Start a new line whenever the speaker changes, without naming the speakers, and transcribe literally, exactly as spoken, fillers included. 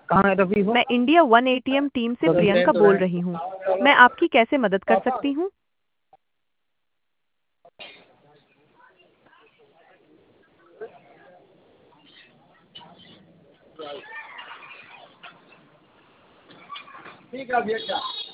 कहाँ है रफी हो?
मैं इंडिया वन एटीएम टीम से प्रियंका बोल रही हूँ। मैं आपकी कैसे मदद कर सकती हूँ?
ठीक है भैया।